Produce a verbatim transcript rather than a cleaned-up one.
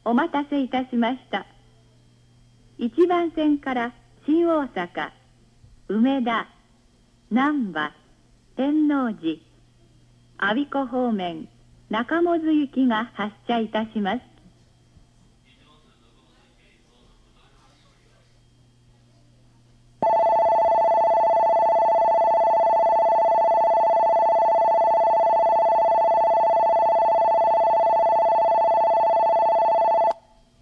お待たせいたしました。いちばん線から新大阪、梅田、難波、天王寺、我孫子方面、中百舌行きが発車いたします。